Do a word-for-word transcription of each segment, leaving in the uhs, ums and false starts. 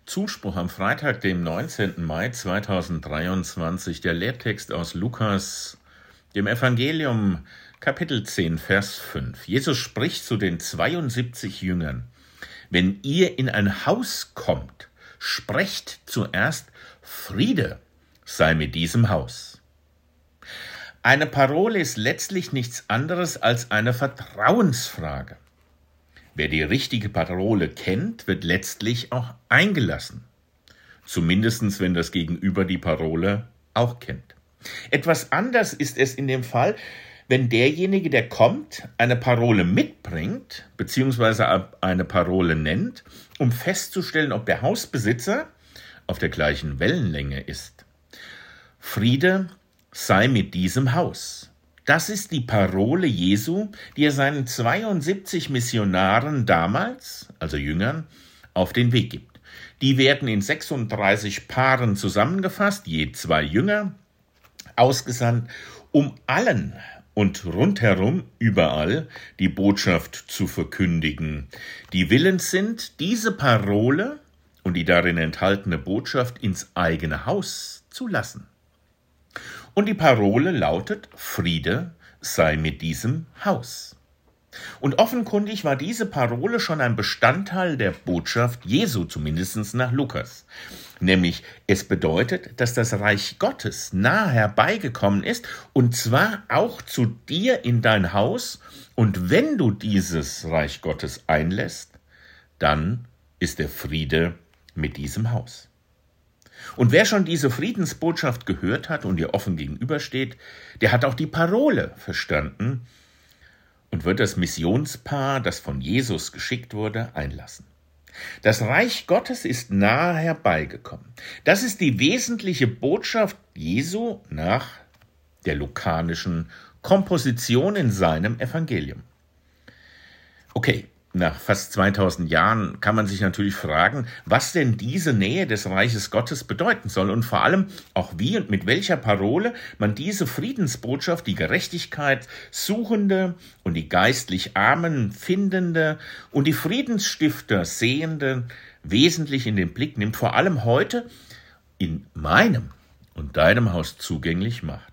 Zuspruch am Freitag, dem neunzehnten Mai zweitausenddreiundzwanzig, der Lehrtext aus Lukas, dem Evangelium, Kapitel zehn, Vers fünf. Jesus spricht zu den zweiundsiebzig Jüngern: Wenn ihr in ein Haus kommt, sprecht zuerst: Friede sei mit diesem Haus. Eine Parole ist letztlich nichts anderes als eine Vertrauensfrage. Wer die richtige Parole kennt, wird letztlich auch eingelassen. Zumindest wenn das Gegenüber die Parole auch kennt. Etwas anders ist es in dem Fall, wenn derjenige, der kommt, eine Parole mitbringt, beziehungsweise eine Parole nennt, um festzustellen, ob der Hausbesitzer auf der gleichen Wellenlänge ist. Friede sei mit diesem Haus. Das ist die Parole Jesu, die er seinen zweiundsiebzig Missionaren damals, also Jüngern, auf den Weg gibt. Die werden in sechsunddreißig Paaren zusammengefasst, je zwei Jünger, ausgesandt, um allen und rundherum überall die Botschaft zu verkündigen, die willens sind, diese Parole und die darin enthaltene Botschaft ins eigene Haus zu lassen. Und die Parole lautet: Friede sei mit diesem Haus. Und offenkundig war diese Parole schon ein Bestandteil der Botschaft Jesu, zumindest nach Lukas. Nämlich, es bedeutet, dass das Reich Gottes nahe herbeigekommen ist, und zwar auch zu dir in dein Haus. Und wenn du dieses Reich Gottes einlässt, dann ist der Friede mit diesem Haus. Und wer schon diese Friedensbotschaft gehört hat und ihr offen gegenübersteht, der hat auch die Parole verstanden und wird das Missionspaar, das von Jesus geschickt wurde, einlassen. Das Reich Gottes ist nahe herbeigekommen. Das ist die wesentliche Botschaft Jesu nach der lukanischen Komposition in seinem Evangelium. Okay. Nach fast zweitausend Jahren kann man sich natürlich fragen, was denn diese Nähe des Reiches Gottes bedeuten soll und vor allem auch wie und mit welcher Parole man diese Friedensbotschaft, die Gerechtigkeit Suchende und die geistlich Armen Findende und die Friedensstifter Sehende wesentlich in den Blick nimmt, vor allem heute in meinem und deinem Haus zugänglich macht.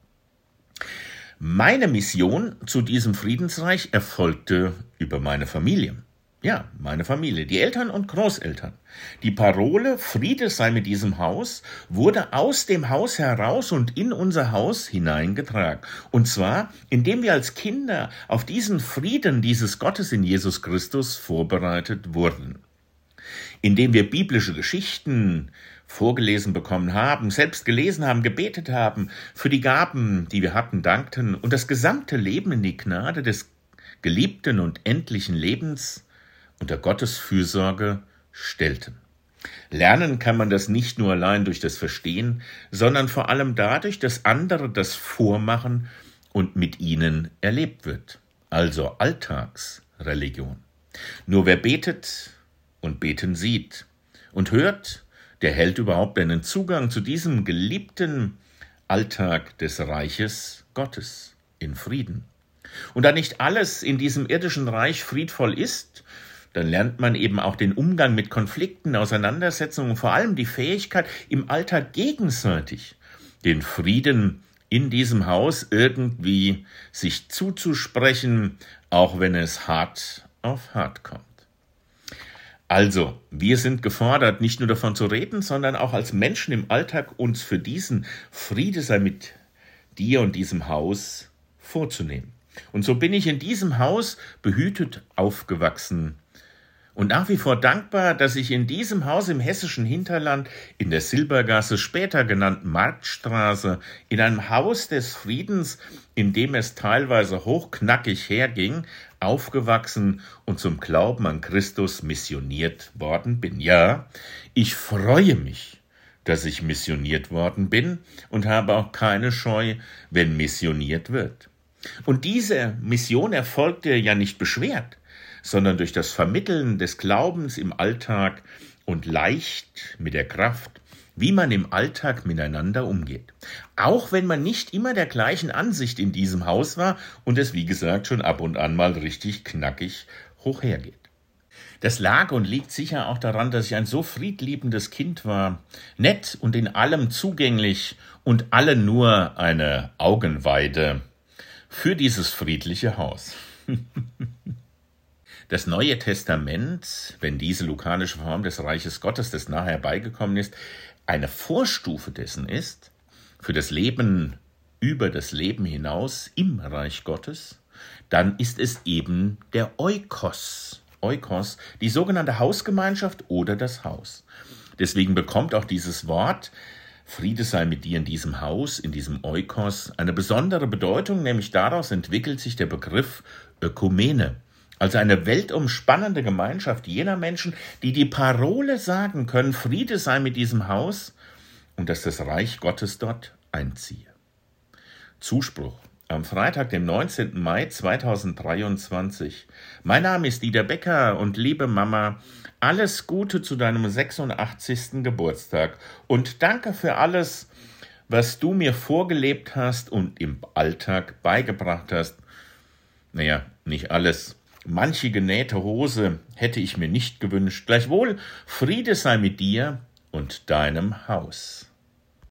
Meine Mission zu diesem Friedensreich erfolgte über meine Familie. Ja, meine Familie, die Eltern und Großeltern. Die Parole Friede sei mit diesem Haus wurde aus dem Haus heraus und in unser Haus hineingetragen. Und zwar, indem wir als Kinder auf diesen Frieden dieses Gottes in Jesus Christus vorbereitet wurden. Indem wir biblische Geschichten vorgelesen bekommen haben, selbst gelesen haben, gebetet haben, für die Gaben, die wir hatten, dankten und das gesamte Leben in die Gnade des geliebten und endlichen Lebens unter Gottes Fürsorge stellten. Lernen kann man das nicht nur allein durch das Verstehen, sondern vor allem dadurch, dass andere das vormachen und mit ihnen erlebt wird. Also Alltagsreligion. Nur wer betet und beten sieht und hört, der hält überhaupt einen Zugang zu diesem geliebten Alltag des Reiches Gottes in Frieden. Und da nicht alles in diesem irdischen Reich friedvoll ist, dann lernt man eben auch den Umgang mit Konflikten, Auseinandersetzungen und vor allem die Fähigkeit, im Alltag gegenseitig den Frieden in diesem Haus irgendwie sich zuzusprechen, auch wenn es hart auf hart kommt. Also, wir sind gefordert, nicht nur davon zu reden, sondern auch als Menschen im Alltag uns für diesen Friede sei mit dir und diesem Haus vorzunehmen. Und so bin ich in diesem Haus behütet aufgewachsen und nach wie vor dankbar, dass ich in diesem Haus im hessischen Hinterland, in der Silbergasse, später genannt Marktstraße, in einem Haus des Friedens, in dem es teilweise hochknackig herging, aufgewachsen und zum Glauben an Christus missioniert worden bin. Ja, ich freue mich, dass ich missioniert worden bin und habe auch keine Scheu, wenn missioniert wird. Und diese Mission erfolgte ja nicht beschwert, sondern durch das Vermitteln des Glaubens im Alltag und leicht mit der Kraft, wie man im Alltag miteinander umgeht. Auch wenn man nicht immer der gleichen Ansicht in diesem Haus war und es, wie gesagt, schon ab und an mal richtig knackig hoch hergeht. Das lag und liegt sicher auch daran, dass ich ein so friedliebendes Kind war, nett und in allem zugänglich und alle nur eine Augenweide für dieses friedliche Haus. Das Neue Testament, wenn diese lukanische Form des Reiches Gottes, das nachher beigekommen ist, eine Vorstufe dessen ist, für das Leben über das Leben hinaus im Reich Gottes, dann ist es eben der Oikos. Oikos, die sogenannte Hausgemeinschaft oder das Haus. Deswegen bekommt auch dieses Wort Friede sei mit dir in diesem Haus, in diesem Oikos, eine besondere Bedeutung, nämlich daraus entwickelt sich der Begriff Ökumene, also eine weltumspannende Gemeinschaft jener Menschen, die die Parole sagen können, Friede sei mit diesem Haus und dass das Reich Gottes dort einziehe. Zuspruch am Freitag, dem neunzehnten Mai zweitausenddreiundzwanzig. Mein Name ist Dieter Becker und liebe Mama, alles Gute zu deinem sechsundachtzigsten Geburtstag und danke für alles, was du mir vorgelebt hast und im Alltag beigebracht hast. Naja, nicht alles. Manche genähte Hose hätte ich mir nicht gewünscht. Gleichwohl, Friede sei mit dir und deinem Haus.